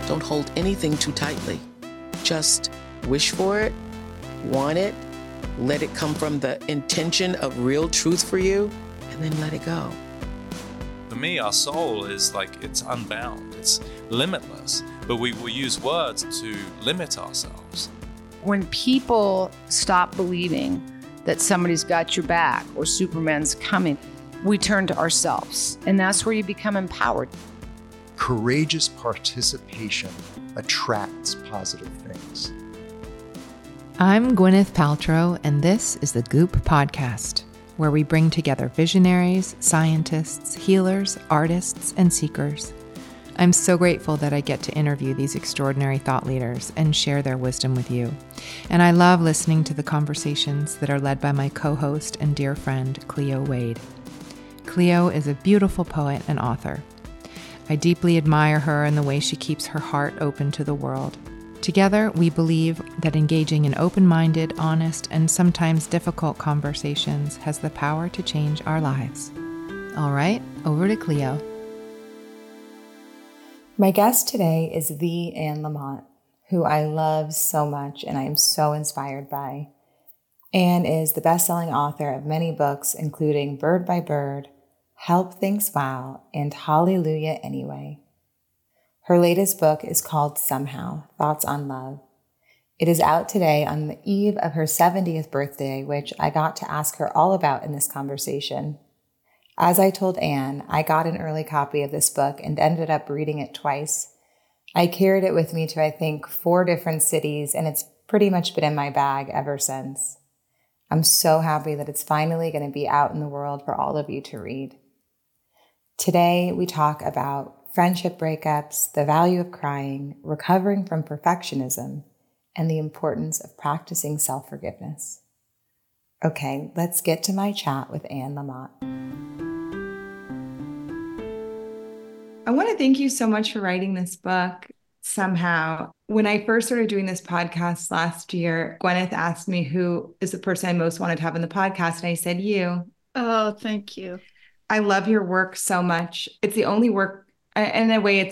Don't hold anything too tightly. Just wish for it, want it, let it come from the intention of real truth for you, and then let it go. For me, our soul is like, it's unbound, it's limitless, but we will use words to limit ourselves. When people stop believing that somebody's got your back or Superman's coming, we turn to ourselves, and that's where you become empowered. Courageous participation attracts positive things. I'm Gwyneth Paltrow, and this is the Goop Podcast, where we bring together visionaries, scientists, healers, artists, and seekers. I'm so grateful that I get to interview these extraordinary thought leaders and share their wisdom with you. And I love listening to the conversations that are led by my co-host and dear friend, Cleo Wade. Cleo is a beautiful poet and author. I deeply admire her and the way she keeps her heart open to the world. Together, we believe that engaging in open-minded, honest, and sometimes difficult conversations has the power to change our lives. All right, over to Cleo. My guest today is the Anne Lamott, who I love so much and I am so inspired by. Anne is the best-selling author of many books, including Bird by Bird, Help Things Wow, and Hallelujah Anyway. Her latest book is called Somehow, Thoughts on Love. It is out today on the eve of her 70th birthday, which I got to ask her all about in this conversation. As I told Anne, I got an early copy of this book and ended up reading it twice. I carried it with me to, I think, 4 different cities, and it's pretty much been in my bag ever since. I'm so happy that it's finally going to be out in the world for all of you to read. Today, we talk about friendship breakups, the value of crying, recovering from perfectionism, and the importance of practicing self-forgiveness. Okay, let's get to my chat with Anne Lamott. I want to thank you so much for writing this book, Somehow. When I first started doing this podcast last year, Gwyneth asked me who is the person I most wanted to have on the podcast, and I said you. Oh, thank you. I love your work so much. It's the only work, in a way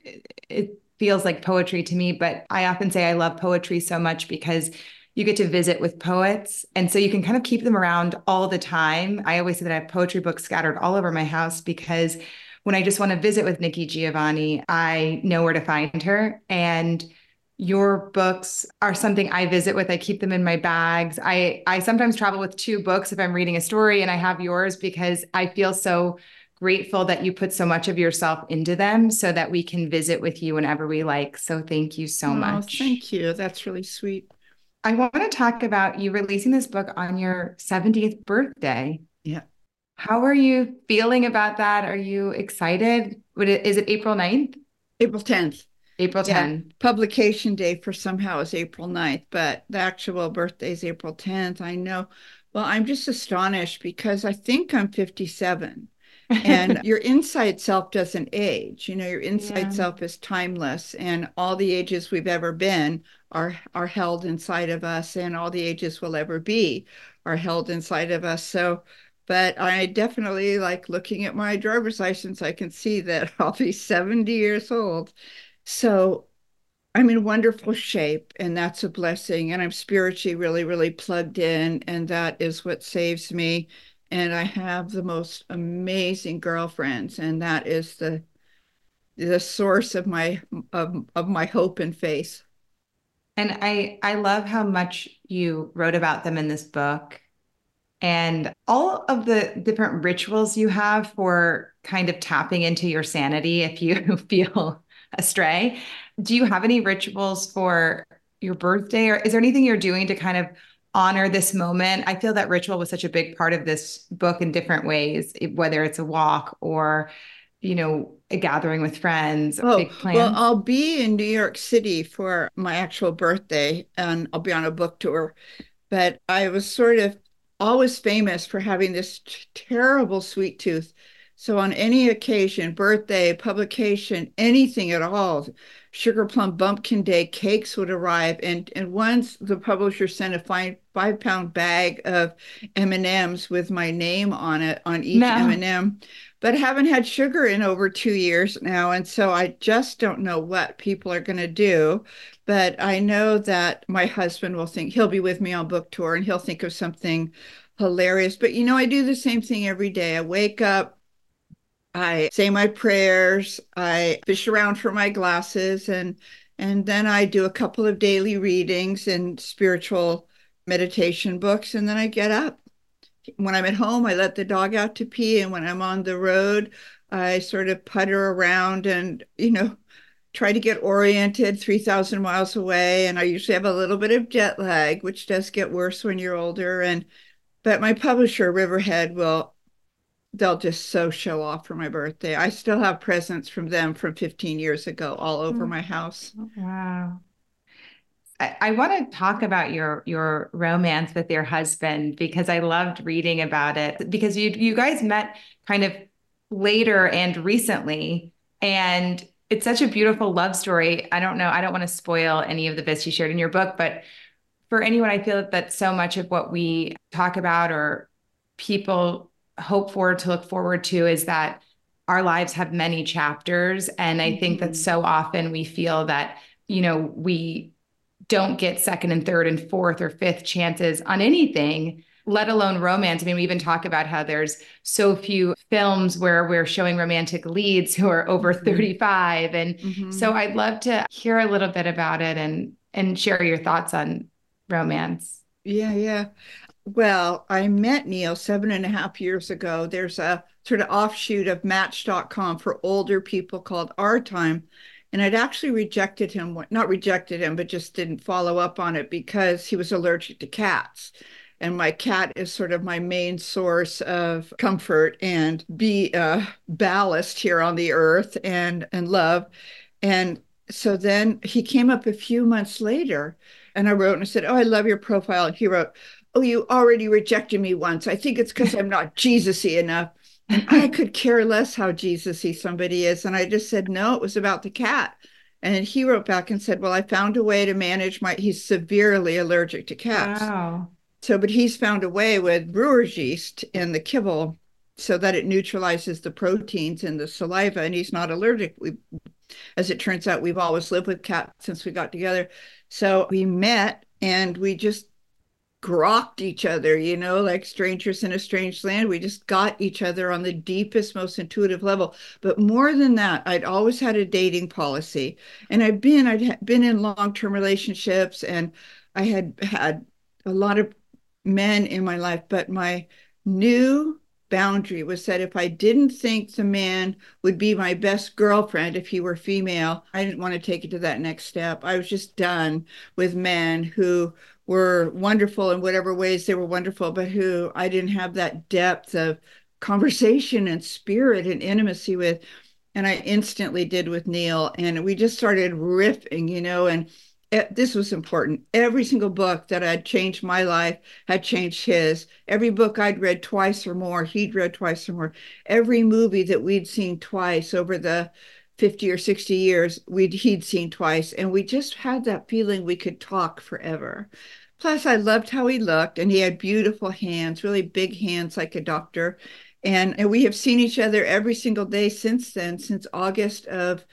it feels like poetry to me, but I often say I love poetry so much because you get to visit with poets. And so you can kind of keep them around all the time. I always say that I have poetry books scattered all over my house because when I just want to visit with Nikki Giovanni, I know where to find her. And your books are something I visit with. I keep them in my bags. I sometimes travel with 2 books if I'm reading a story, and I have yours because I feel so grateful that you put so much of yourself into them so that we can visit with you whenever we like. So thank you so much. Thank you. That's really sweet. I want to talk about you releasing this book on your 70th birthday. Yeah. How are you feeling about that? Are you excited? Is it April 9th? April 10th. April 10th. Yeah. Publication day for Somehow is April 9th, but the actual birthday is April 10th. I know. Well, I'm just astonished because I think I'm 57 and your inside self doesn't age. You know, your inside self is timeless, and all the ages we've ever been are held inside of us, and all the ages we'll ever be are held inside of us. So, but I definitely like looking at my driver's license. I can see that I'll be 70 years old. So I'm in wonderful shape, and that's a blessing. And I'm spiritually really, really plugged in, and that is what saves me. And I have the most amazing girlfriends, and that is the source of my hope and faith. And I love how much you wrote about them in this book, and all of the different rituals you have for kind of tapping into your sanity if you feel astray. Do you have any rituals for your birthday, or is there anything you're doing to kind of honor this moment? I feel that ritual was such a big part of this book in different ways, whether it's a walk or, a gathering with friends, big plans. Well, I'll be in New York City for my actual birthday, and I'll be on a book tour. But I was sort of always famous for having this terrible sweet tooth. So on any occasion, birthday, publication, anything at all, Sugar Plum Bumpkin Day, cakes would arrive. And once the publisher sent a 5-pound bag of M&Ms with my name on it, on each M&M. but haven't had sugar in over 2 years now. And so I just don't know what people are going to do. But I know that my husband will think he'll be with me on book tour and he'll think of something hilarious. But, I do the same thing every day. I wake up, I say my prayers, I fish around for my glasses, and then I do a couple of daily readings and spiritual meditation books, and then I get up. When I'm at home, I let the dog out to pee, and when I'm on the road, I sort of putter around and, try to get oriented 3,000 miles away. And I usually have a little bit of jet lag, which does get worse when you're older. But my publisher, Riverhead, they'll just so show off for my birthday. I still have presents from them from 15 years ago all over my house. Wow. I want to talk about your romance with your husband, because I loved reading about it, because you guys met kind of later and recently, and it's such a beautiful love story. I don't want to spoil any of the bits you shared in your book, but for anyone, I feel that so much of what we talk about or people hope for to look forward to is that our lives have many chapters. And I think that so often we feel that, we don't get second and third and fourth or fifth chances on anything, let alone romance. I mean, we even talk about how there's so few films where we're showing romantic leads who are over 35. And so I'd love to hear a little bit about it and share your thoughts on romance. Yeah. Well, I met Neil 7.5 years ago. There's a sort of offshoot of Match.com for older people called Our Time. And I'd actually not rejected him, but just didn't follow up on it because he was allergic to cats. And my cat is sort of my main source of comfort and ballast here on the earth and love. And so then he came up a few months later, and I wrote and I said, "Oh, I love your profile." And he wrote, "Oh, you already rejected me once. I think it's because I'm not Jesus-y enough." And I could care less how Jesus-y somebody is. And I just said, no, it was about the cat. And he wrote back and said, well, I found a way to manage he's severely allergic to cats. Wow. But he's found a way with brewer's yeast in the kibble so that it neutralizes the proteins in the saliva, and he's not allergic. As it turns out, we've always lived with cats since we got together. So we met and we just grokked each other, like strangers in a strange land. We just got each other on the deepest, most intuitive level. But more than that, I'd always had a dating policy, and I'd been in long-term relationships, and I had had a lot of men in my life. But my new boundary was that if I didn't think the man would be my best girlfriend if he were female, I didn't want to take it to that next step. I was just done with men who were wonderful in whatever ways they were wonderful, but who I didn't have that depth of conversation and spirit and intimacy with. And I instantly did with Neil. And we just started riffing, and this was important. Every single book that had changed my life had changed his. Every book I'd read twice or more, he'd read twice or more. Every movie that we'd seen twice over the 50 or 60 years, he'd seen twice. And we just had that feeling we could talk forever. Plus, I loved how he looked, and he had beautiful hands, really big hands like a doctor. And we have seen each other every single day since then, since August of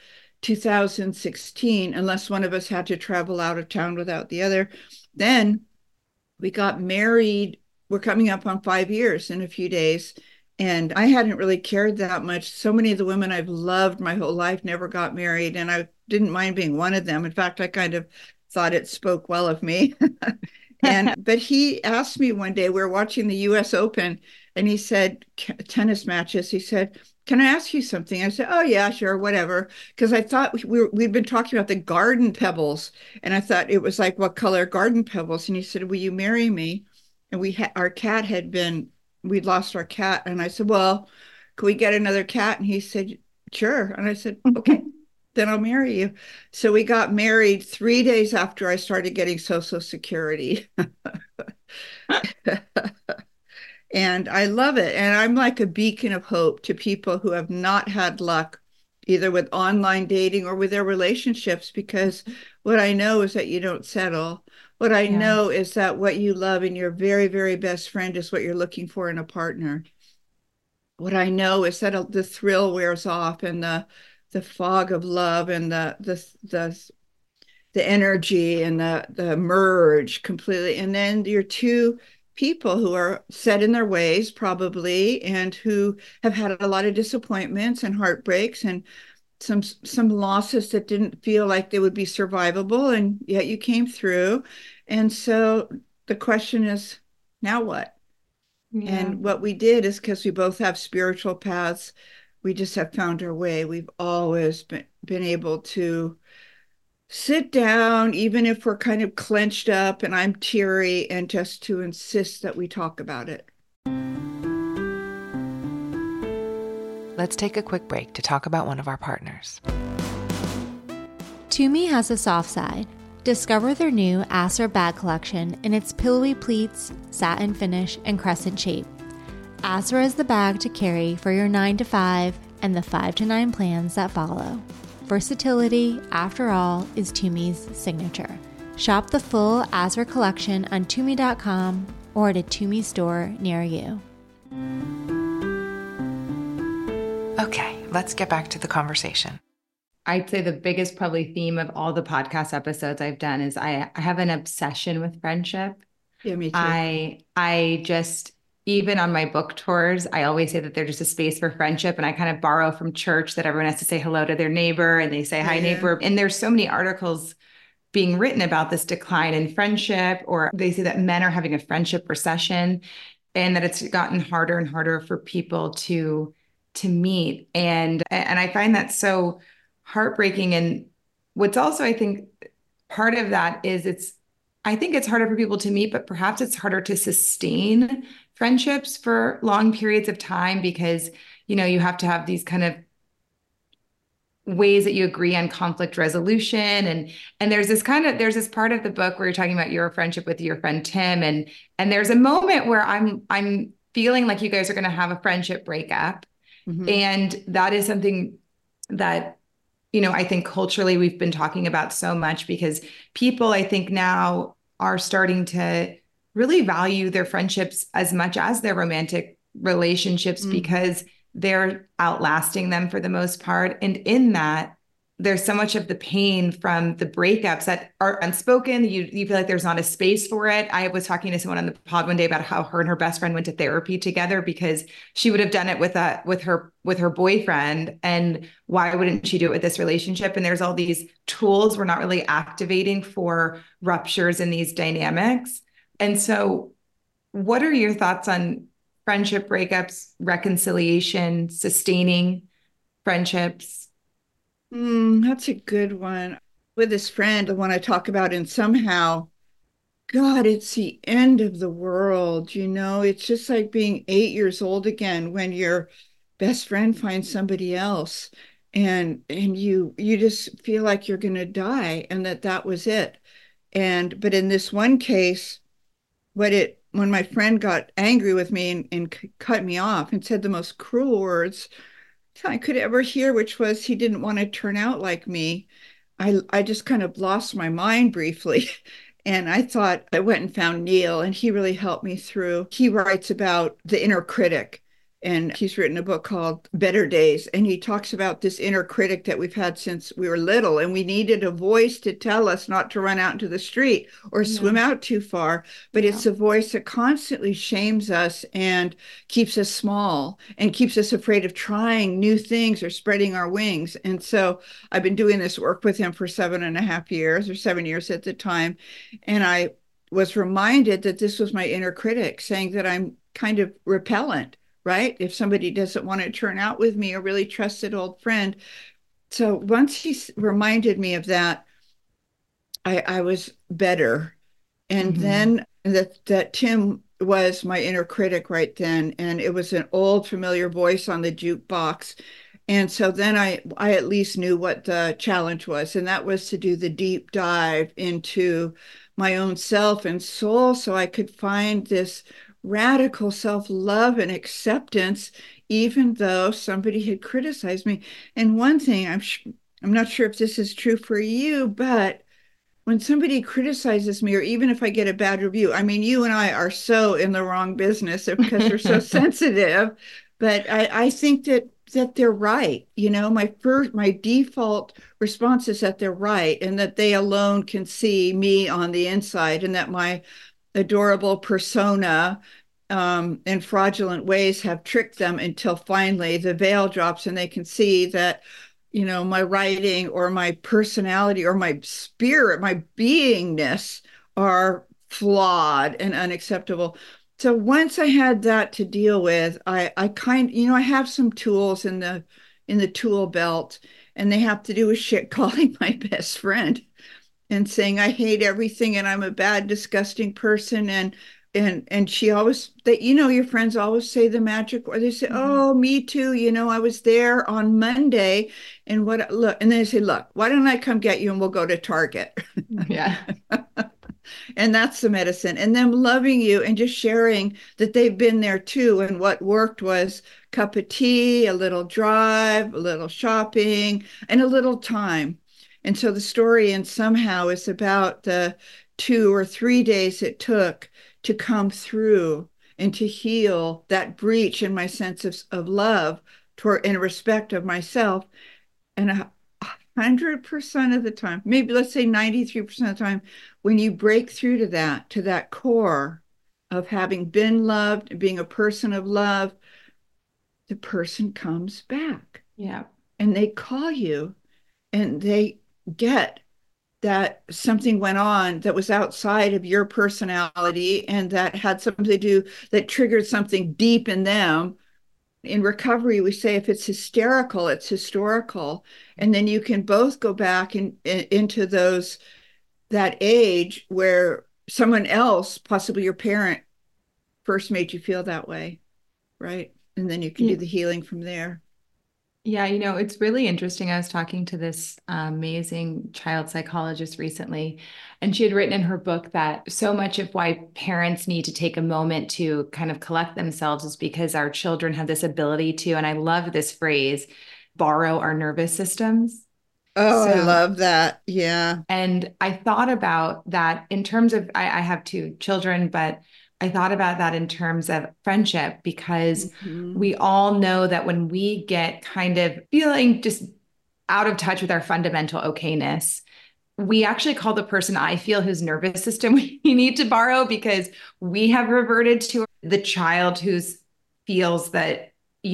2016, unless one of us had to travel out of town without the other. Then we got married. We're coming up on 5 years in a few days. And I hadn't really cared that much. So many of the women I've loved my whole life never got married, and I didn't mind being one of them. In fact, I kind of thought it spoke well of me. But he asked me one day, we were watching the US Open, and he said, tennis matches. He said, "Can I ask you something?" I said, "Oh yeah, sure, whatever." Because I thought we'd been talking about the garden pebbles, and I thought it was like, what color garden pebbles? And he said, "Will you marry me?" And we'd lost our cat. And I said, "Well, can we get another cat?" And he said, "Sure." And I said, "Okay, then I'll marry you." So we got married 3 days after I started getting Social Security. And I love it. And I'm like a beacon of hope to people who have not had luck, either with online dating or with their relationships, because what I know is that you don't settle. What I know is that what you love in your very, very best friend is what you're looking for in a partner. what I know is that the thrill wears off, and the fog of love, and the energy, and the merge completely. And then you're two people who are set in their ways probably, and who have had a lot of disappointments and heartbreaks and some losses that didn't feel like they would be survivable, and yet you came through. And so the question is, now what? Yeah. And what we did is, because we both have spiritual paths, we just have found our way. We've always been able to sit down, even if we're kind of clenched up and I'm teary, and just to insist that we talk about it. Let's take a quick break to talk about one of our partners. Tumi has a soft side. Discover their new Asra bag collection in its pillowy pleats, satin finish, and crescent shape. Asra is the bag to carry for your 9 to 5 and the 5 to 9 plans that follow. Versatility, after all, is Tumi's signature. Shop the full Asra collection on Tumi.com or at a Tumi store near you. Okay, let's get back to the conversation. I'd say the biggest probably theme of all the podcast episodes I've done is I have an obsession with friendship. Yeah, me too. I just, even on my book tours, I always say that they're just a space for friendship. And I kind of borrow from church that everyone has to say hello to their neighbor, and they say, hi, neighbor. And there's so many articles being written about this decline in friendship, or they say that men are having a friendship recession, and that it's gotten harder and harder for people to meet. And I find that so heartbreaking. And what's also, I think, part of that is I think it's harder for people to meet, but perhaps it's harder to sustain friendships for long periods of time, because, you have to have these kind of ways that you agree on conflict resolution. And there's this part of the book where you're talking about your friendship with your friend Tim. And there's a moment where I'm feeling like you guys are going to have a friendship breakup. Mm-hmm. And that is something that, I think culturally we've been talking about so much, because people, I think, now are starting to really value their friendships as much as their romantic relationships, because they're outlasting them for the most part. And in that, there's so much of the pain from the breakups that are unspoken. You feel like there's not a space for it. I was talking to someone on the pod one day about how her and her best friend went to therapy together, because she would have done it with her boyfriend. And why wouldn't she do it with this relationship? And there's all these tools we're not really activating for ruptures in these dynamics. And so what are your thoughts on friendship breakups, reconciliation, sustaining friendships? That's a good one. With this friend, the one I talk about in Somehow, God, it's the end of the world. It's just like being 8 years old again when your best friend finds somebody else, and you just feel like you're going to die, and that was it. But in this one case, when my friend got angry with me and cut me off and said the most cruel words I could ever hear, which was he didn't want to turn out like me, I just kind of lost my mind briefly. And I went and found Neil, and he really helped me through. He writes about the inner critic, and he's written a book called Better Days. And he talks about this inner critic that we've had since we were little, and we needed a voice to tell us not to run out into the street or swim out too far. But it's a voice that constantly shames us and keeps us small and keeps us afraid of trying new things or spreading our wings. And so I've been doing this work with him for 7.5 years, or 7 years at the time. And I was reminded that this was my inner critic saying that I'm kind of repellent, right? If somebody doesn't want to turn out with me, a really trusted old friend. So once he reminded me of that, I was better. And then that Tim was my inner critic right then. And it was an old familiar voice on the jukebox. And so then I at least knew what the challenge was. And that was to do the deep dive into my own self and soul, so I could find this radical self-love and acceptance, even though somebody had criticized me. And one thing, I'm not sure if this is true for you, but when somebody criticizes me, or even if I get a bad review, I mean, you and I are so in the wrong business because we're so sensitive. But I think that they're right. My default response is that they're right, and that they alone can see me on the inside, and that my adorable persona and fraudulent ways have tricked them until finally the veil drops and they can see that, my writing or my personality or my spirit, my beingness are flawed and unacceptable. So once I had that to deal with, I have some tools in the tool belt, and they have to do with shit calling my best friend and saying I hate everything and I'm a bad, disgusting person. And she always, that your friends always say the magic, or they say, oh, me too. I was there on Monday, and look, and they say, look, why don't I come get you and we'll go to Target? Yeah. And that's the medicine. And them loving you and just sharing that they've been there too. And what worked was a cup of tea, a little drive, a little shopping, and a little time. And so the story, and somehow, is about the 2 or 3 days it took to come through and to heal that breach in my sense of love toward and respect of myself. And 100% of the time, maybe let's say 93% of the time, when you break through to that core of having been loved and being a person of love, the person comes back. Yeah. And they call you, and they get that something went on that was outside of your personality, and that had something to do, that triggered something deep in them. In recovery, we say if it's hysterical, it's historical. And then you can both go back into that age where someone else, possibly your parent, first made you feel that way, right? And then you can do the healing from there. Yeah, it's really interesting. I was talking to this amazing child psychologist recently, and she had written in her book that so much of why parents need to take a moment to kind of collect themselves is because our children have this ability to, and I love this phrase, borrow our nervous systems. Oh, I love that. Yeah. And I thought about that in terms of, I have 2 children, but I thought about that in terms of friendship, because we all know that when we get kind of feeling just out of touch with our fundamental okayness, we actually call the person I feel whose nervous system we need to borrow, because we have reverted to the child who feels that,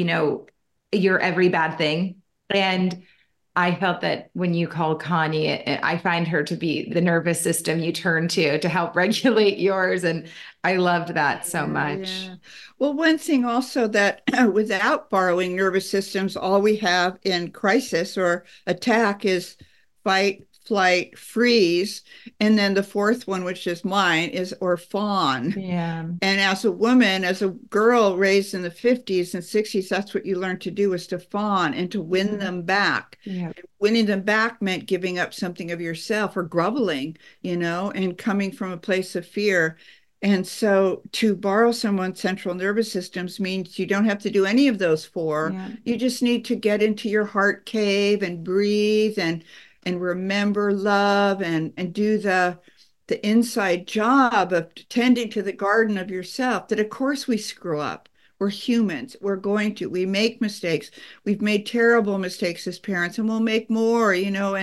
you're every bad thing. And I felt that when you called Connie, I find her to be the nervous system you turn to help regulate yours. And I loved that so much. Yeah. Well, one thing also that without borrowing nervous systems, all we have in crisis or attack is fight, flight, freeze. And then the fourth one, which is mine, is or fawn. Yeah. And as a woman, as a girl raised in the 50s and 60s, that's what you learned to do, was to fawn and to win them back. Yeah. Winning them back meant giving up something of yourself or groveling, and coming from a place of fear. And so to borrow someone's central nervous systems means you don't have to do any of those 4. Yeah. You just need to get into your heart cave and breathe and remember love and do the inside job of tending to the garden of yourself. That of course we screw up. We're humans. We make mistakes. We've made terrible mistakes as parents, and we'll make more,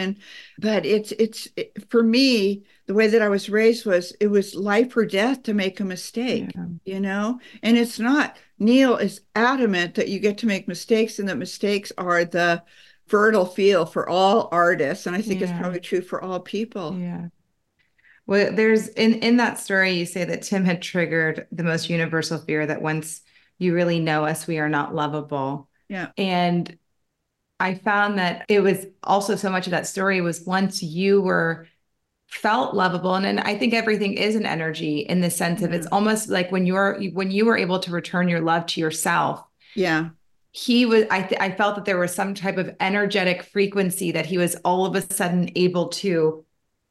but it's for me, the way that I was raised it was life or death to make a mistake, and it's not. Neil is adamant that you get to make mistakes, and that mistakes are the fertile field for all artists. And I think it's probably true for all people. Yeah. Well, there's in that story, you say that Tim had triggered the most universal fear, that once you really know us, we are not lovable. Yeah. And I found that it was also so much of that story was once you felt lovable. And I think everything is an energy in the sense of it's almost like when you were able to return your love to yourself. Yeah. I felt that there was some type of energetic frequency that he was all of a sudden able to,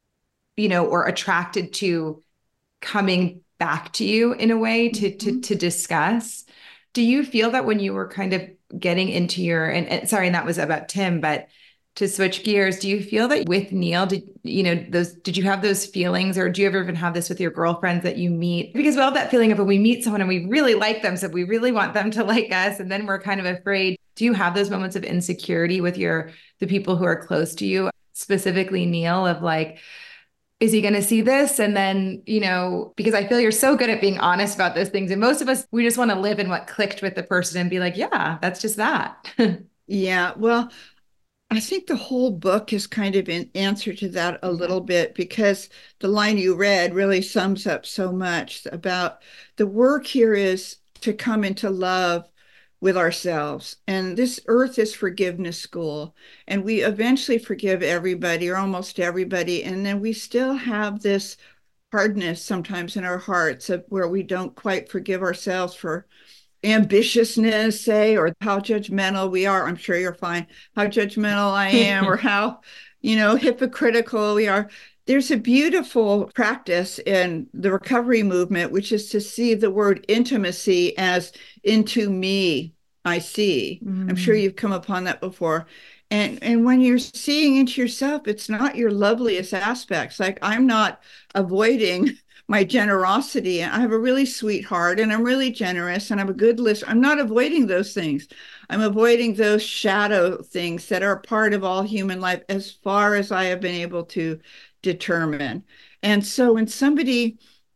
or attracted to coming back to you in a way to discuss. Do you feel that when you were kind of getting into and sorry, and that was about Tim, but to switch gears, do you feel that with Neil, did you have those feelings, or do you ever even have this with your girlfriends that you meet? Because we all have that feeling of when we meet someone and we really like them, so we really want them to like us, and then we're kind of afraid. Do you have those moments of insecurity with the people who are close to you, specifically Neil, of like, is he going to see this? And then, because I feel you're so good at being honest about those things. And most of us, we just want to live in what clicked with the person and be like, yeah, that's just that. Yeah. Well, I think the whole book is kind of an answer to that a little bit, because the line you read really sums up so much about the work here is to come into love with ourselves. And this earth is forgiveness school. And we eventually forgive everybody or almost everybody. And then we still have this hardness sometimes in our hearts where we don't quite forgive ourselves for ambitiousness, say, or how judgmental we are. I'm sure you're fine. How judgmental I am, or how, hypocritical we are. There's a beautiful practice in the recovery movement, which is to see the word intimacy as into me, I see. I'm sure you've come upon that before. And when you're seeing into yourself, it's not your loveliest aspects. Like, I'm not avoiding my generosity. I have a really sweet heart, and I'm really generous, and I'm a good listener. I'm not avoiding those things. I'm avoiding those shadow things that are part of all human life as far as I have been able to determine. And so when somebody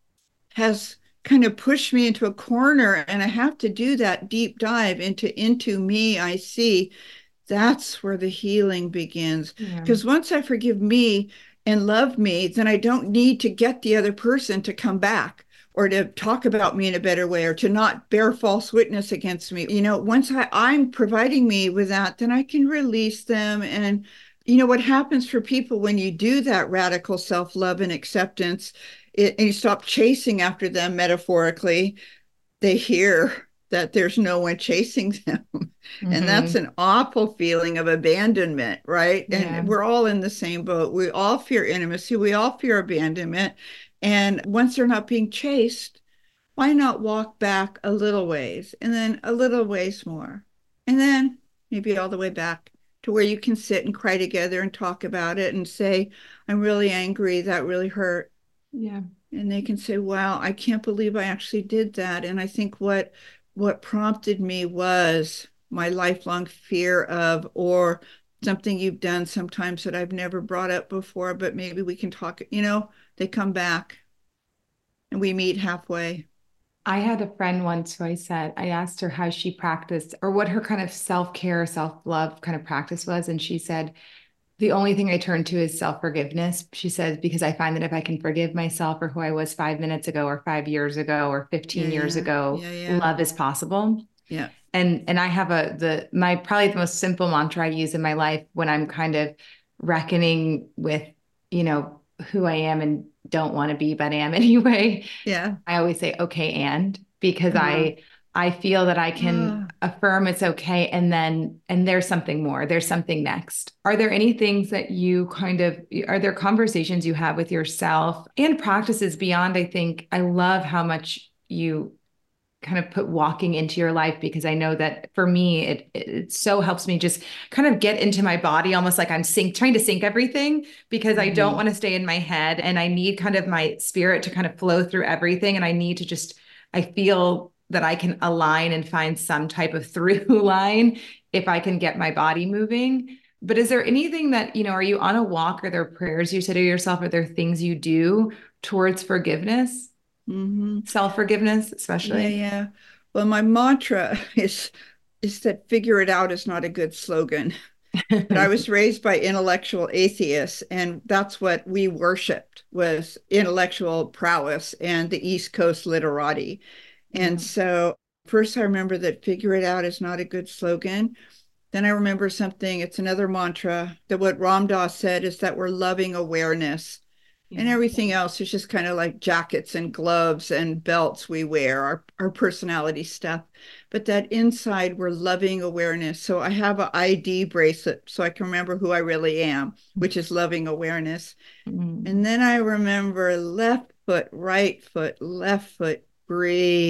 has kind of pushed me into a corner and I have to do that deep dive into me, I see, that's where the healing begins. Because once I forgive me and love me, then I don't need to get the other person to come back or to talk about me in a better way or to not bear false witness against me. Once I'm providing me with that, then I can release them. And what happens for people when you do that radical self-love and acceptance, and you stop chasing after them metaphorically, they hear that there's no one chasing them. And that's an awful feeling of abandonment, right? And we're all in the same boat. We all fear intimacy. We all fear abandonment. And once they're not being chased, why not walk back a little ways and then a little ways more? And then maybe all the way back to where you can sit and cry together and talk about it and say, I'm really angry. That really hurt. Yeah. And they can say, wow, I can't believe I actually did that. And I think what prompted me was my lifelong fear of, or something you've done sometimes that I've never brought up before, but maybe we can talk, they come back and we meet halfway. I had a friend once who I asked her how she practiced or what her kind of self-care, self-love kind of practice was. And she said, the only thing I turn to is self-forgiveness. She says, because I find that if I can forgive myself for who I was 5 minutes ago or 5 years ago or 15 years ago, love is possible. Yeah. And I have probably the most simple mantra I use in my life when I'm kind of reckoning with, who I am and don't want to be, but am anyway. Yeah. I always say, okay. And because I feel that I can affirm it's okay. And there's something more, there's something next. Are there any things that are there conversations you have with yourself and practices beyond? I love how much you kind of put walking into your life, because I know that for me, it so helps me just kind of get into my body, almost like I'm trying to sync everything, because I don't want to stay in my head, and I need kind of my spirit to kind of flow through everything. And I feel that I can align and find some type of through line if I can get my body moving. But is there anything that, are you on a walk? Are there prayers you say to yourself? Are there things you do towards forgiveness? Self-forgiveness, especially? Yeah. Well, my mantra is that figure it out is not a good slogan. But I was raised by intellectual atheists, and that's what we worshiped, was intellectual prowess and the East Coast literati. And so first I remember that figure it out is not a good slogan. Then I remember it's another mantra, that what Ram Dass said is that we're loving awareness. And everything else is just kind of like jackets and gloves and belts we wear, our personality stuff. But that inside, we're loving awareness. So I have an ID bracelet so I can remember who I really am, which is loving awareness. And then I remember left foot, right foot, left foot,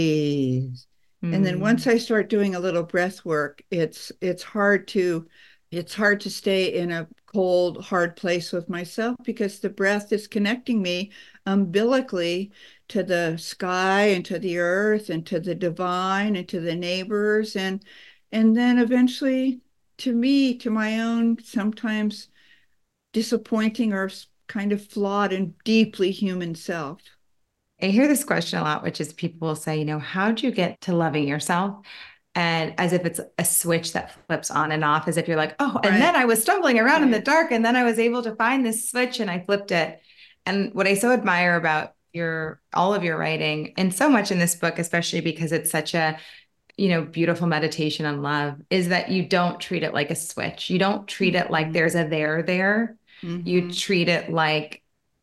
breathe. And then once I start doing a little breath work, it's hard to It's hard to stay in a cold, hard place with myself because the breath is connecting me umbilically to the sky and to the earth and to the divine and to the neighbors and then eventually to me, to my own sometimes disappointing or kind of flawed and deeply human self. I hear this question a lot, which is people will say, how'd you get to loving yourself? And as if it's a switch that flips on and off, as if you're like, oh, and then I was stumbling around in the dark and then I was able to find this switch and I flipped it. And what I so admire about all of your writing and so much in this book, especially because it's such a, beautiful meditation on love, is that you don't treat it like a switch. You don't treat it like there's a there. Mm-hmm. You treat it like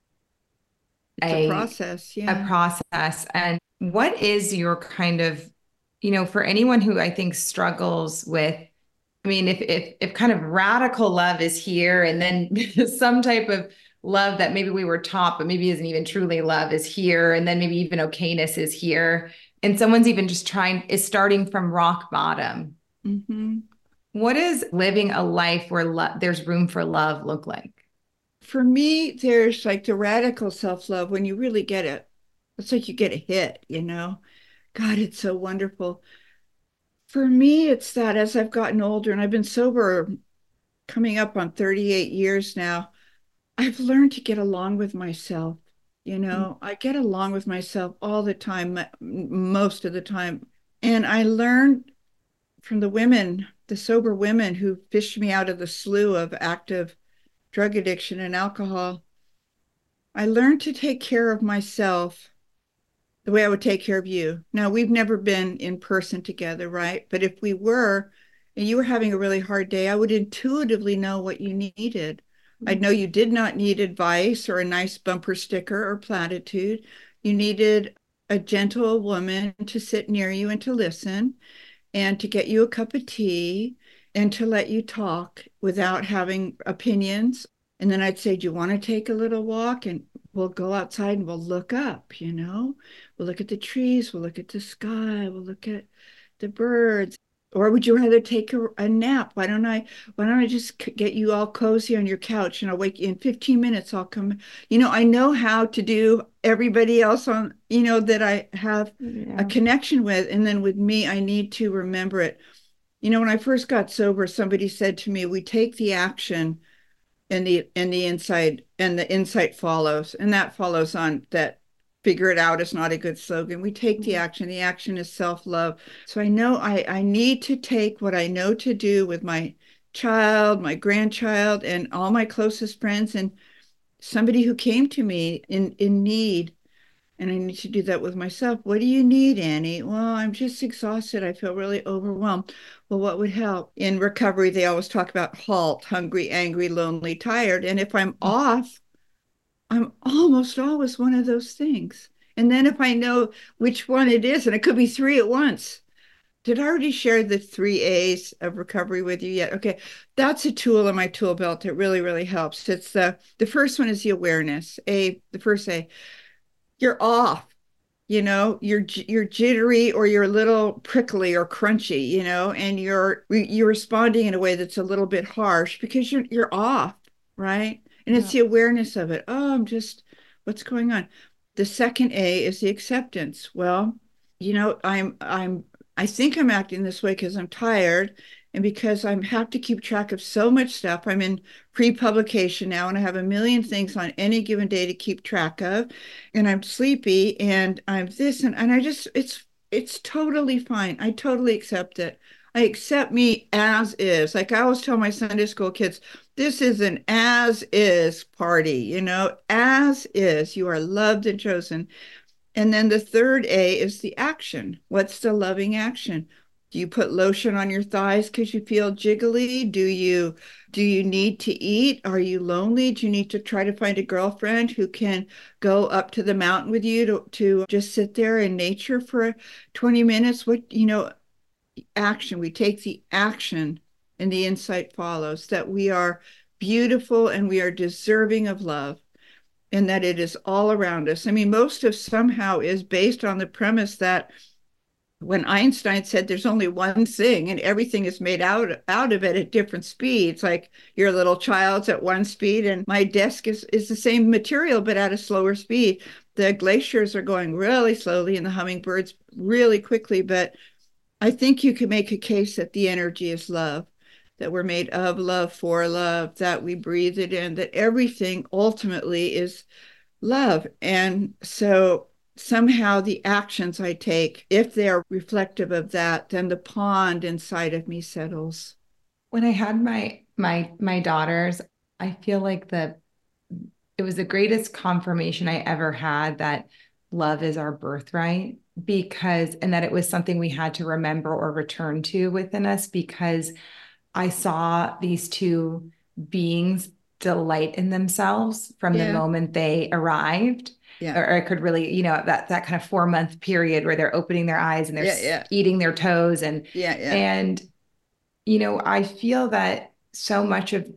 a process. Yeah. A process. And what is your kind of, for anyone who I think struggles with, if kind of radical love is here and then some type of love that maybe we were taught, but maybe isn't even truly love is here. And then maybe even okayness is here. And someone's even just is starting from rock bottom. Mm-hmm. What is living a life where there's room for love look like? For me, there's like the radical self-love when you really get it. It's like you get a hit, God, it's so wonderful. For me, it's that as I've gotten older and I've been sober coming up on 38 years now, I've learned to get along with myself. I get along with myself all the time, most of the time. And I learned from the sober women who fished me out of the slough of active drug addiction and alcohol. I learned to take care of myself the way I would take care of you. Now, we've never been in person together, right? But if we were, and you were having a really hard day, I would intuitively know what you needed. Mm-hmm. I'd know you did not need advice or a nice bumper sticker or platitude. You needed a gentle woman to sit near you and to listen and to get you a cup of tea and to let you talk without having opinions. And then I'd say, do you want to take a little walk? And we'll go outside and we'll look up, We'll look at the trees, we'll look at the sky, we'll look at the birds. Or would you rather take a nap? Why don't I just get you all cozy on your couch and I'll wake you in 15 minutes, I'll come. I know how to do everybody else on, that I have a connection with. And then with me, I need to remember it. When I first got sober, somebody said to me, we take the action and the insight follows. And that follows on that figure it out is not a good slogan. We take the action. The action is self-love. So I know I need to take what I know to do with my child, my grandchild, and all my closest friends and somebody who came to me in need. And I need to do that with myself. What do you need, Annie? Well, I'm just exhausted. I feel really overwhelmed. Well, what would help? In recovery, they always talk about HALT, hungry, angry, lonely, tired. And if I'm off, I'm almost always one of those things. And then if I know which one it is, and it could be three at once. Did I already share the 3 A's of recovery with you yet? Okay, that's a tool in my tool belt that really, really helps. It's the first one is the awareness. The first A. You're off, you're jittery or you're a little prickly or crunchy, and you're responding in a way that's a little bit harsh because you're off, right? And it's the awareness of it. Oh, what's going on? The second A is the acceptance. Well, I think I'm acting this way because I'm tired and because I have to keep track of so much stuff. I'm in pre-publication now and I have a million things on any given day to keep track of. And I'm sleepy and I'm this and I just, it's totally fine. I totally accept it. I accept me as is. Like I always tell my Sunday school kids, this is an as is party, as is. You are loved and chosen. And then the third A is the action. What's the loving action? Do you put lotion on your thighs because you feel jiggly? Do you need to eat? Are you lonely? Do you need to try to find a girlfriend who can go up to the mountain with you to just sit there in nature for 20 minutes? Action. We take the action and the insight follows that we are beautiful and we are deserving of love and that it is all around us. Most of somehow is based on the premise that when Einstein said there's only one thing and everything is made out of it at different speeds, like your little child's at one speed and my desk is the same material but at a slower speed. The glaciers are going really slowly and the hummingbirds really quickly. But I think you can make a case that the energy is love, that we're made of love, for love, that we breathe it in, that everything ultimately is love. And so somehow the actions I take, if they are reflective of that, then the pond inside of me settles. When I had my daughters, I feel like it was the greatest confirmation I ever had that love is our birthright, and that it was something we had to remember or return to within us, because I saw these two beings delight in themselves from the moment they arrived. Yeah. Or I could really, that kind of 4-month period where they're opening their eyes and they're eating their toes. And I feel that so much of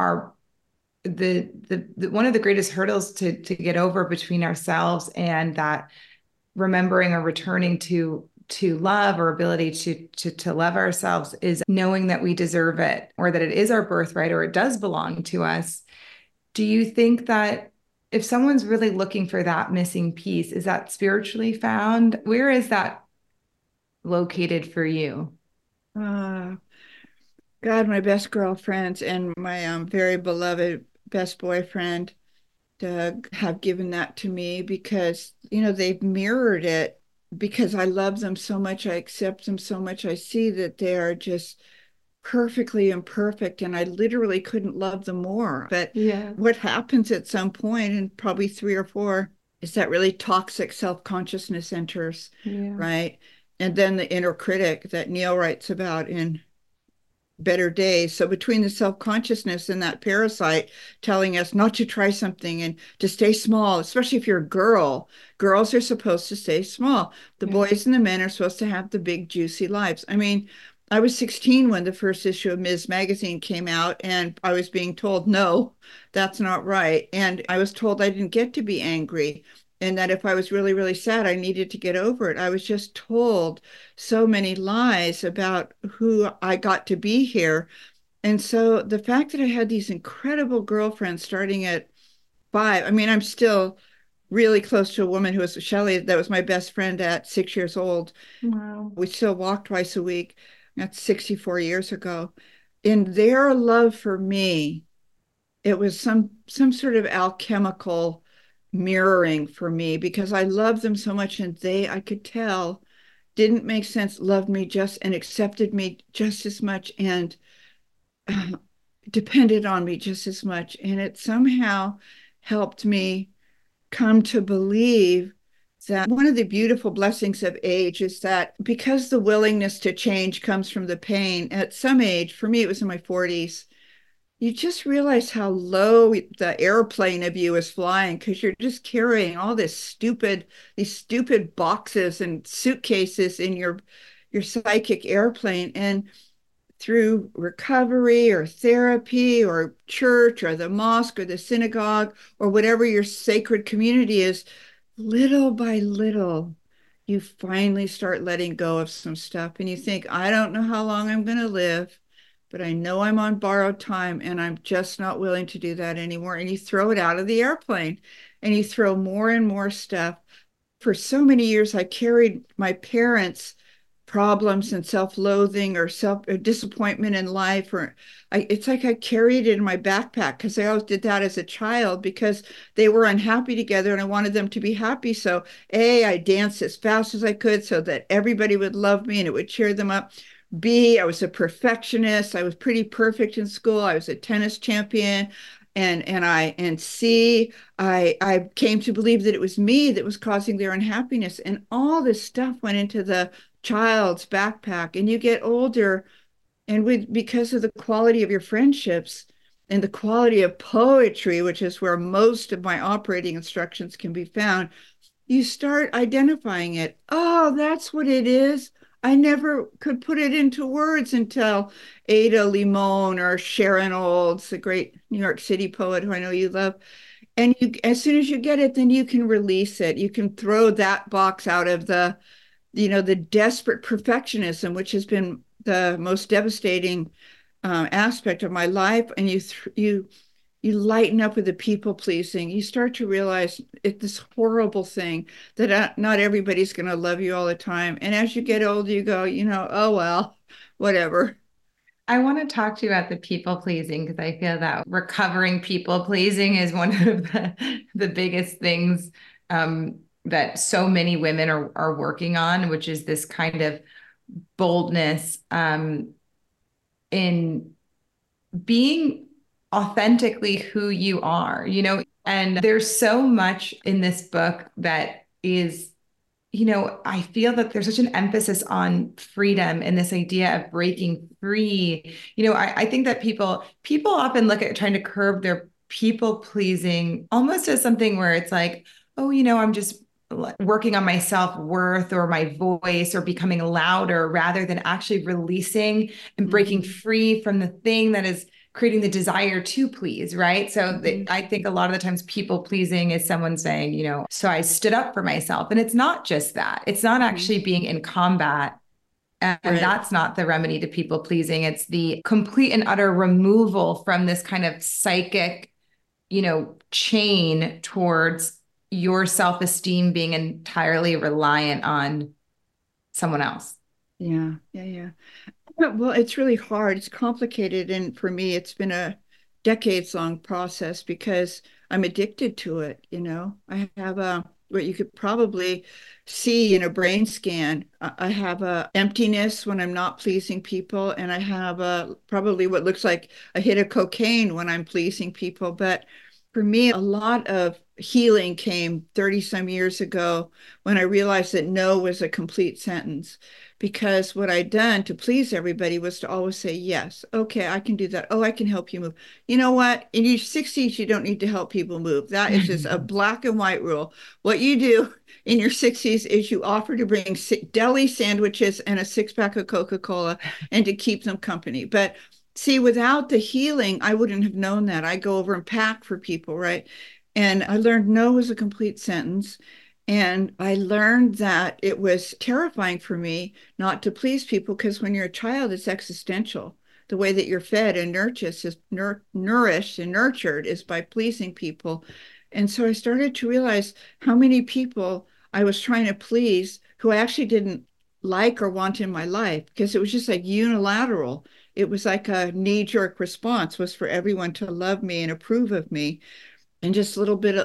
the one of the greatest hurdles to get over between ourselves and that remembering or returning to love or ability to love ourselves is knowing that we deserve it, or that it is our birthright, or it does belong to us. Do you think that if someone's really looking for that missing piece, is that spiritually found? Where is that located for you? God, my best girlfriends and my very beloved best boyfriend, Doug, have given that to me because, they've mirrored it. Because I love them so much, I accept them so much, I see that they are just perfectly imperfect, and I literally couldn't love them more. But what happens at some point, and probably 3 or 4, is that really toxic self-consciousness enters, right? And then the inner critic that Neil writes about in Better Days. So between the self-consciousness and that parasite telling us not to try something and to stay small, especially if you're a girl, girls are supposed to stay small. The boys and the men are supposed to have the big, juicy lives. I mean, I was 16 when the first issue of Ms. Magazine came out, and I was being told, no, that's not right. And I was told I didn't get to be angry, and that if I was really, really sad, I needed to get over it. I was just told so many lies about who I got to be here. And so the fact that I had these incredible girlfriends starting at 5, I mean, I'm still really close to a woman who was Shelley, that was my best friend at 6 years old. Wow. We still walk twice a week. That's 64 years ago. In their love for me, it was some sort of alchemical mirroring for me, because I loved them so much, and I could tell, didn't make sense, loved me just and accepted me just as much, and depended on me just as much. And it somehow helped me come to believe that one of the beautiful blessings of age is that because the willingness to change comes from the pain, at some age, for me, it was in my 40s, you just realize how low the airplane of you is flying, because you're just carrying all these stupid boxes and suitcases in your psychic airplane. And through recovery or therapy or church or the mosque or the synagogue or whatever your sacred community is, little by little, you finally start letting go of some stuff. And you think, I don't know how long I'm going to live, but I know I'm on borrowed time, and I'm just not willing to do that anymore. And you throw it out of the airplane, and you throw more and more stuff. For so many years, I carried my parents' problems and self-loathing or disappointment in life, it's like I carried it in my backpack, because I always did that as a child, because they were unhappy together and I wanted them to be happy. So I danced as fast as I could so that everybody would love me and it would cheer them up. B, I was a perfectionist. I was pretty perfect in school. I was a tennis champion. And C, I came to believe that it was me that was causing their unhappiness. And all this stuff went into the child's backpack. And you get older, and because of the quality of your friendships and the quality of poetry, which is where most of my operating instructions can be found, you start identifying it. Oh, that's what it is. I never could put it into words until Ada Limon or Sharon Olds, the great New York City poet who I know you love. And as soon as you get it, then you can release it. You can throw that box out of the the desperate perfectionism, which has been the most devastating aspect of my life. And you lighten up with the people pleasing. You start to realize it's this horrible thing that not everybody's going to love you all the time. And as you get older, you go, oh, well, whatever. I want to talk to you about the people pleasing, because I feel that recovering people pleasing is one of the biggest things that so many women are working on, which is this kind of boldness in being authentically who you are, and there's so much in this book that is, I feel that there's such an emphasis on freedom and this idea of breaking free. I think that people often look at trying to curb their people pleasing almost as something where it's like, oh, I'm just working on my self-worth or my voice or becoming louder, rather than actually releasing and breaking free from the thing that is creating the desire to please, right? So I think a lot of the times people pleasing is someone saying, so I stood up for myself. And it's not just that. It's not actually being in combat. And that's not the remedy to people pleasing. It's the complete and utter removal from this kind of psychic, chain towards your self-esteem being entirely reliant on someone else. Yeah. Well, it's really hard. It's complicated. And for me, it's been a decades-long process because I'm addicted to it. I have what you could probably see in a brain scan. I have a emptiness when I'm not pleasing people. And I have probably what looks like a hit of cocaine when I'm pleasing people. But for me, a lot of healing came 30 some years ago when I realized that no was a complete sentence. Because what I'd done to please everybody was to always say, yes, okay, I can do that. Oh, I can help you move. You know what? In your 60s, you don't need to help people move. That is just a black and white rule. What you do in your 60s is you offer to bring deli sandwiches and a 6-pack of Coca-Cola and to keep them company. But see, without the healing, I wouldn't have known that. I go over and pack for people, right? And I learned no was a complete sentence. And I learned that it was terrifying for me not to please people, because when you're a child, it's existential. The way that you're fed and nourished and nurtured is by pleasing people. And so I started to realize how many people I was trying to please who I actually didn't like or want in my life, because it was just like unilateral. It was like a knee-jerk response was for everyone to love me and approve of me. And just little bit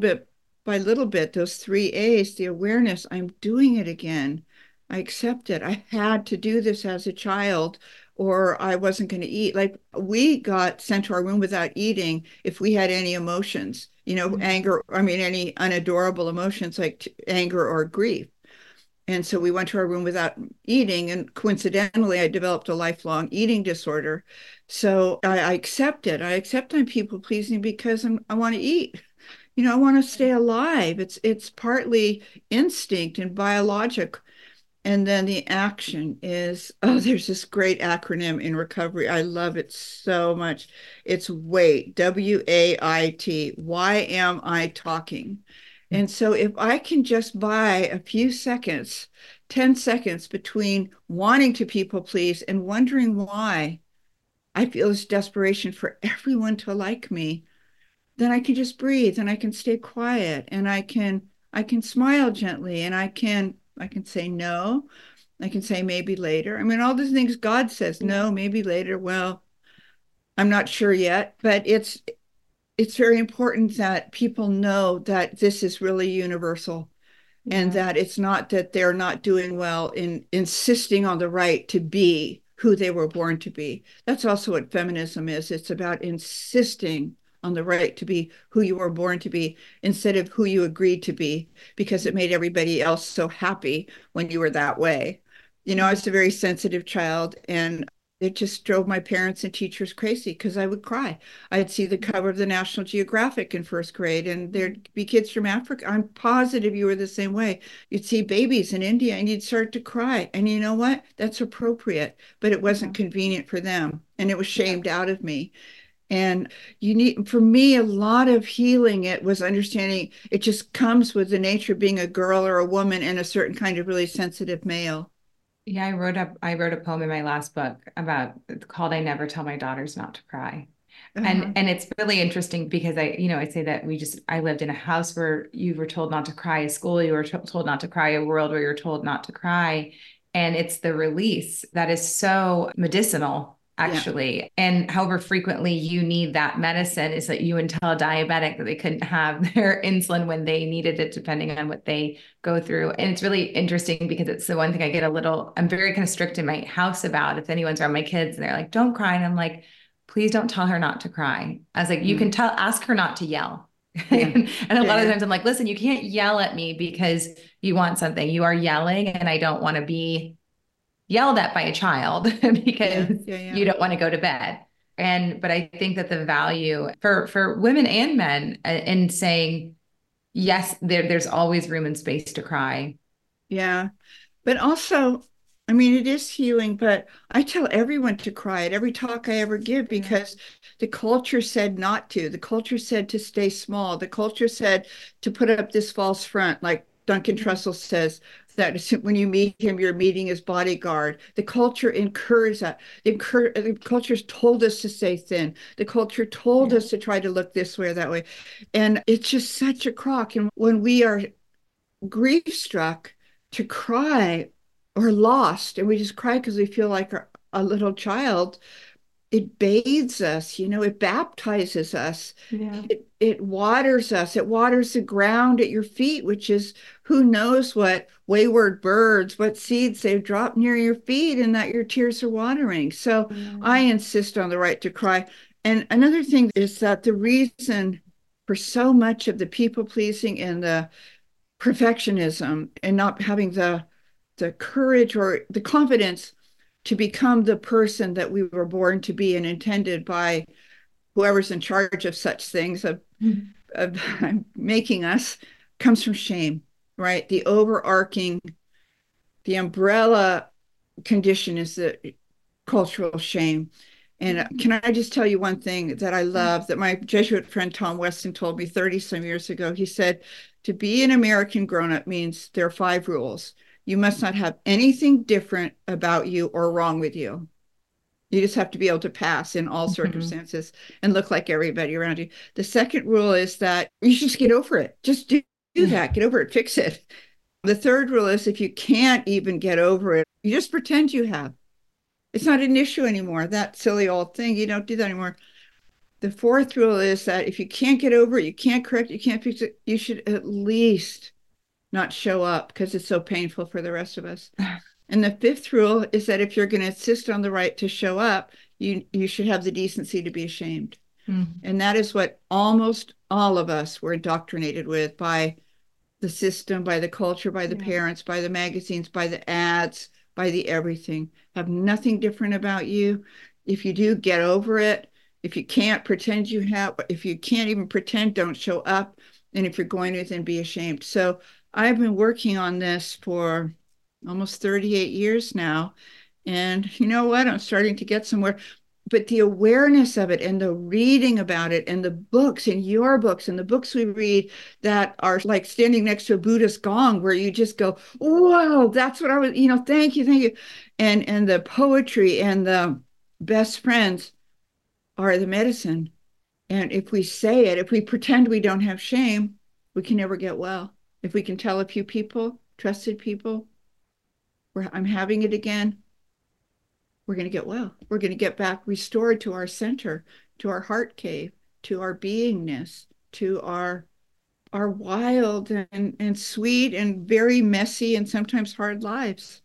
by little bit, those 3 A's, the awareness, I'm doing it again. I accept it. I had to do this as a child or I wasn't going to eat. Like, we got sent to our room without eating if we had any emotions, anger, any unadorable emotions like anger or grief. And so we went to our room without eating. And coincidentally, I developed a lifelong eating disorder. So I accept it. I accept I'm people pleasing because I want to eat. I want to stay alive. It's partly instinct and biologic. And then the action is, there's this great acronym in recovery. I love it so much. It's WAIT, WAIT. Why am I talking? And so if I can just buy a few seconds, 10 seconds between wanting to people please and wondering why I feel this desperation for everyone to like me, then I can just breathe and I can stay quiet and I can smile gently and I can say no. I can say maybe later. All these things God says, no, maybe later. Well, I'm not sure yet, but it's very important that people know that this is really universal and that it's not that they're not doing well in insisting on the right to be who they were born to be. That's also what feminism is. It's about insisting on the right to be who you were born to be instead of who you agreed to be, because it made everybody else so happy when you were that way. I was a very sensitive child, and it just drove my parents and teachers crazy because I would cry. I'd see the cover of the National Geographic in first grade, and there'd be kids from Africa. I'm positive you were the same way. You'd see babies in India, and you'd start to cry. And you know what? That's appropriate, but it wasn't convenient for them, and it was shamed out of me. And for me, a lot of healing, it was understanding it just comes with the nature of being a girl or a woman and a certain kind of really sensitive male. Yeah, I wrote a poem in my last book called "I Never Tell My Daughters Not to Cry." And it's really interesting because I say that I lived in a house where you were told not to cry, a school you were told not to cry, a world where you're told not to cry. And it's the release that is so medicinal, actually. Yeah. And however frequently you need that medicine is that you would tell a diabetic that they couldn't have their insulin when they needed it, depending on what they go through. And it's really interesting because it's the one thing I'm very kind of strict in my house about. If anyone's around my kids and they're like, don't cry. And I'm like, please don't tell her not to cry. I was like, you can ask her not to yell. Yeah. And a lot of times I'm like, listen, you can't yell at me because you want something. You are yelling and I don't want to be yelled at by a child because you don't want to go to bed. But I think that the value for women and men in saying, yes, there's always room and space to cry. Yeah. But also, I mean, it is healing, but I tell everyone to cry at every talk I ever give because the culture said not to. The culture said to stay small. The culture said to put up this false front, like Duncan Trussell says, that when you meet him, you're meeting his bodyguard. The culture encouraged that. The culture told us to stay thin. The culture told us to try to look this way or that way. And it's just such a crock. And when we are grief-struck, to cry or lost, and we just cry because we feel like a little child, it bathes us, it baptizes us. Yeah. It waters us. It waters the ground at your feet, which is who knows what wayward birds, what seeds they've dropped near your feet and that your tears are watering. So I insist on the right to cry. And another thing is that the reason for so much of the people pleasing and the perfectionism and not having the courage or the confidence to become the person that we were born to be and intended by whoever's in charge of such things, of making us, comes from shame, right? The overarching, the umbrella condition is the cultural shame. And can I just tell you one thing that I love that my Jesuit friend Tom Weston told me 30 some years ago? He said, to be an American grown-up means there are 5 rules. You must not have anything different about you or wrong with you. You just have to be able to pass in all circumstances and look like everybody around you. The second rule is that you just get over it. Just do that. Get over it. Fix it. The third rule is if you can't even get over it, you just pretend you have. It's not an issue anymore. That silly old thing. You don't do that anymore. The fourth rule is that if you can't get over it, you can't correct it, you can't fix it, you should at least not show up because it's so painful for the rest of us. And the fifth rule is that if you're going to insist on the right to show up, you should have the decency to be ashamed. And that is what almost all of us were indoctrinated with by the system, by the culture, by the parents, by the magazines, by the ads, by the everything. Have nothing different about you. If you do, get over it. If you can't, pretend you have. If you can't even pretend, don't show up. And if you're going to, then be ashamed. So I've been working on this for almost 38 years now. And you know what? I'm starting to get somewhere. But the awareness of it and the reading about it and the books and your books and the books we read that are like standing next to a Buddhist gong where you just go, whoa, that's what I was, thank you. And the poetry and the best friends are the medicine. And if we say it, if we pretend we don't have shame, we can never get well. If we can tell a few people, trusted people, I'm having it again, we're going to get well. We're going to get back restored to our center, to our heart cave, to our beingness, to our wild and sweet and very messy and sometimes hard lives.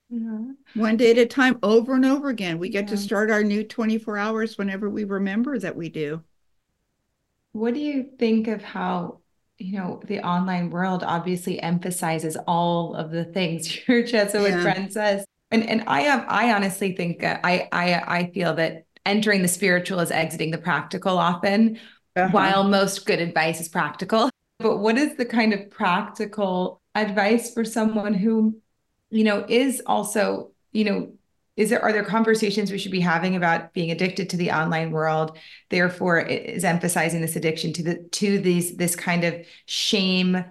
One day at a time, over and over again. We get to start our new 24 hours whenever we remember that we do. What do you think of how, the online world obviously emphasizes all of the things your Jesuit friend says? And I honestly think I feel that entering the spiritual is exiting the practical often, while most good advice is practical. But what is the kind of practical advice for someone who, is also, are there conversations we should be having about being addicted to the online world? Therefore, it is emphasizing this addiction to this kind of shame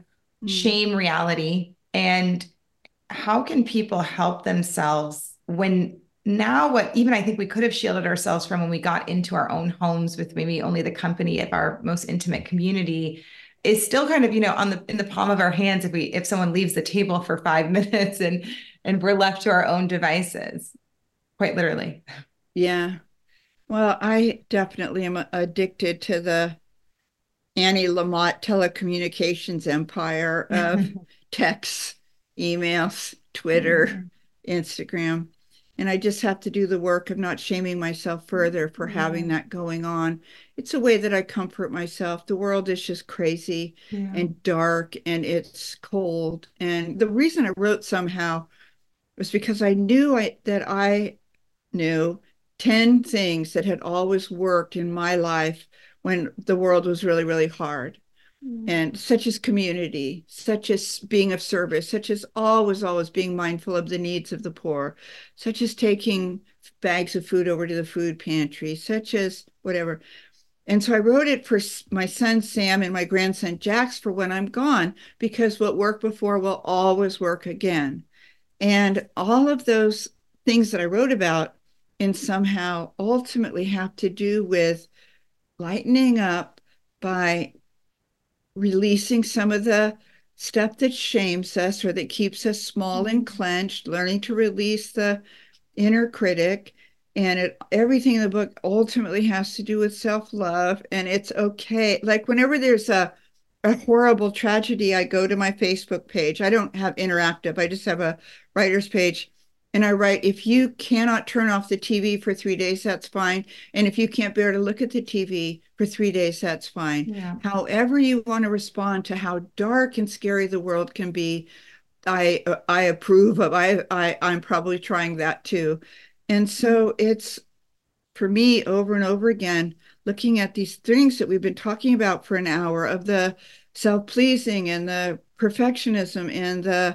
reality. And how can people help themselves when now what even I think we could have shielded ourselves from when we got into our own homes with maybe only the company of our most intimate community is still kind of, in the palm of our hands if someone leaves the table for 5 minutes and we're left to our own devices, quite literally. Yeah. Well, I definitely am addicted to the Annie Lamott telecommunications empire of texts, emails, Twitter, Instagram. And I just have to do the work of not shaming myself further for having that going on. It's a way that I comfort myself. The world is just crazy and dark and it's cold. And the reason I wrote Somehow was because I knew that I knew 10 things that had always worked in my life when the world was really, really hard. And such as community, such as being of service, such as always being mindful of the needs of the poor, such as taking bags of food over to the food pantry, such as whatever. And so I wrote it for my son, Sam, and my grandson, Jax, for when I'm gone, because what worked before will always work again. And all of those things that I wrote about in Somehow ultimately have to do with lightening up by releasing some of the stuff that shames us or that keeps us small and clenched, learning to release the inner critic. And everything in the book ultimately has to do with self-love. And it's okay. Like whenever there's a horrible tragedy, I go to my Facebook page. I don't have interactive. I just have a writer's page. And I write, if you cannot turn off the TV for 3 days, that's fine. And if you can't bear to look at the TV for 3 days, that's fine. Yeah. However you want to respond to how dark and scary the world can be, I approve of. I'm probably trying that too. And so it's, for me, over and over again, looking at these things that we've been talking about for an hour of the self-pleasing and the perfectionism and the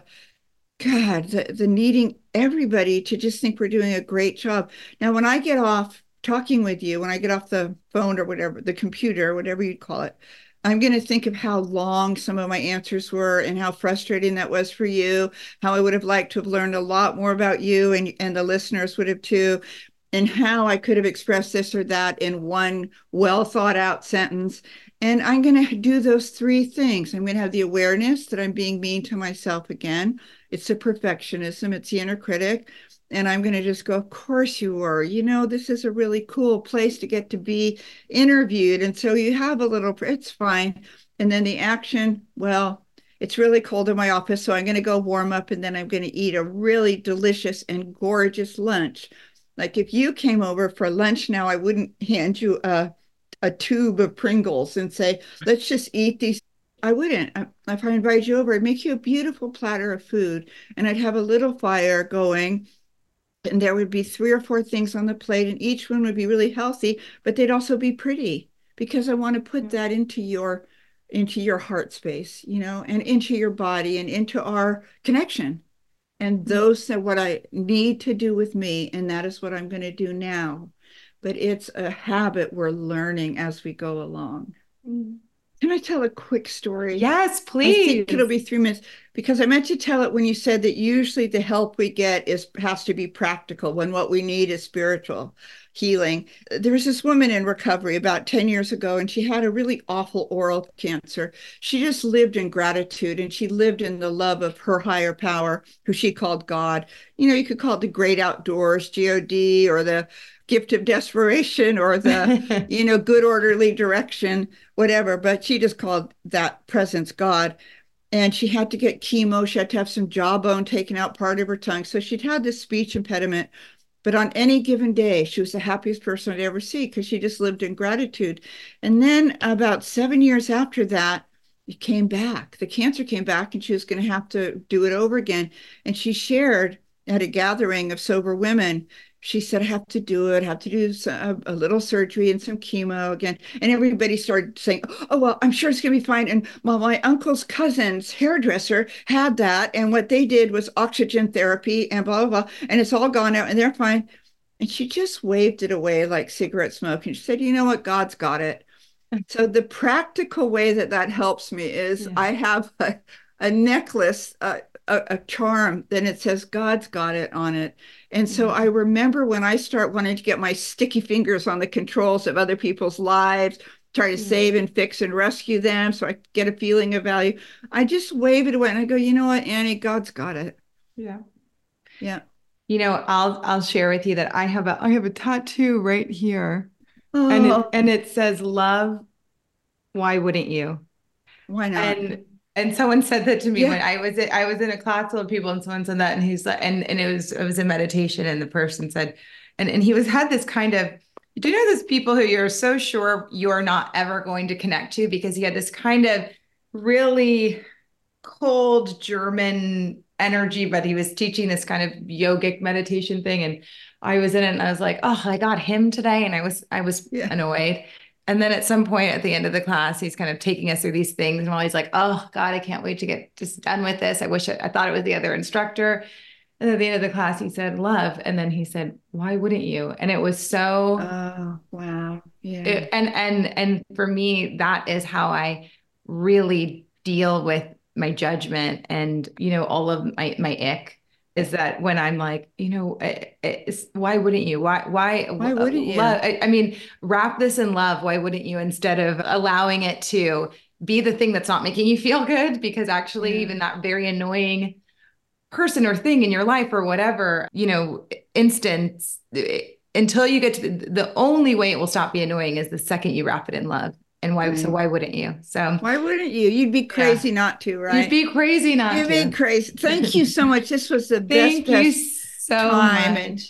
needing everybody to just think we're doing a great job. Now, when I get off talking with you, when I get off the phone or whatever, the computer, whatever you call it, I'm going to think of how long some of my answers were and how frustrating that was for you, how I would have liked to have learned a lot more about you and the listeners would have too, and how I could have expressed this or that in one well thought out sentence. And I'm going to do those 3 things. I'm going to have the awareness that I'm being mean to myself again. It's the perfectionism. It's the inner critic. And I'm going to just go, of course you were. This is a really cool place to get to be interviewed. And so you have a little, it's fine. And then the action, well, it's really cold in my office, so I'm going to go warm up and then I'm going to eat a really delicious and gorgeous lunch. Like if you came over for lunch now, I wouldn't hand you a tube of Pringles and say, let's just eat these. I wouldn't. If I invited you over, I'd make you a beautiful platter of food and I'd have a little fire going and there would be 3 or 4 things on the plate and each one would be really healthy, but they'd also be pretty because I want to put that into your heart space, and into your body and into our connection. And those are what I need to do with me. And that is what I'm going to do now. But it's a habit we're learning as we go along. Can I tell a quick story? Yes, please. I think it'll be 3 minutes because I meant to tell it when you said that usually the help we get has to be practical when what we need is spiritual healing. There was this woman in recovery about 10 years ago, and she had a really awful oral cancer. She just lived in gratitude, and she lived in the love of her higher power, who she called God. You could call it the great outdoors, God, or the gift of desperation, or the, good orderly direction, whatever. But she just called that presence God. And she had to get chemo. She had to have some jawbone taken out, part of her tongue. So she'd had this speech impediment. But on any given day, she was the happiest person I'd ever see because she just lived in gratitude. And then about 7 years after that, it came back. The cancer came back and she was going to have to do it over again. And she shared at a gathering of sober women, she said, I have to do it, have to do a little surgery and some chemo again. And everybody started saying, oh, well, I'm sure it's going to be fine. And my uncle's cousin's hairdresser had that. And what they did was oxygen therapy and blah, blah, blah. And it's all gone out and they're fine. And she just waved it away like cigarette smoke. And she said, you know what? God's got it. So the practical way that helps me is I have a necklace, a charm, then it says God's got it on it. And so I remember when I start wanting to get my sticky fingers on the controls of other people's lives, try to save and fix and rescue them so I get a feeling of value, I just wave it away and I go, you know what, Annie, God's got it. Yeah. Yeah. You know, I'll share with you that I have a tattoo right here. Oh. And it says, love, why wouldn't you? Why not? And someone said that to me when I was in a class full of people, and someone said that, and he's like, and it was a meditation, and the person said, and he had this kind of, do you know those people who you're so sure you're not ever going to connect to, because he had this kind of really cold German energy, but he was teaching this kind of yogic meditation thing, and I was in it, and I was like, oh, I got him today, and I was annoyed. And then at some point at the end of the class, he's kind of taking us through these things. And while he's like, oh God, I can't wait to get just done with this. I wish I thought it was the other instructor. And at the end of the class, he said, love. And then he said, why wouldn't you? And it was so, oh, wow. Yeah. And for me, that is how I really deal with my judgment and, you know, all of my ick. Is that when I'm like, you know, why wouldn't you? Why wouldn't you? I mean, wrap this in love. Why wouldn't you? Instead of allowing it to be the thing that's not making you feel good, because actually even that very annoying person or thing in your life or whatever, you know, instance, until you get to the only way it will stop being annoying is the second you wrap it in love. And why? So why wouldn't you? So why wouldn't you? You'd be crazy not to, right? You'd be crazy not to. You'd be crazy. Thank you so much. This was the best time. Much.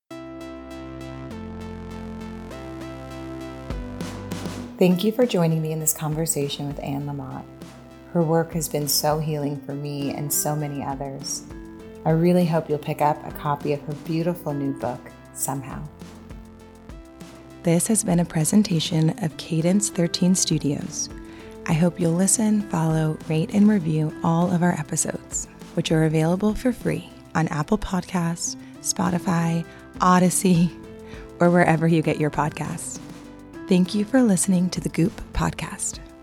Thank you for joining me in this conversation with Anne Lamott. Her work has been so healing for me and so many others. I really hope you'll pick up a copy of her beautiful new book, Somehow. This has been a presentation of Cadence 13 Studios. I hope you'll listen, follow, rate, and review all of our episodes, which are available for free on Apple Podcasts, Spotify, Odyssey, or wherever you get your podcasts. Thank you for listening to the Goop Podcast.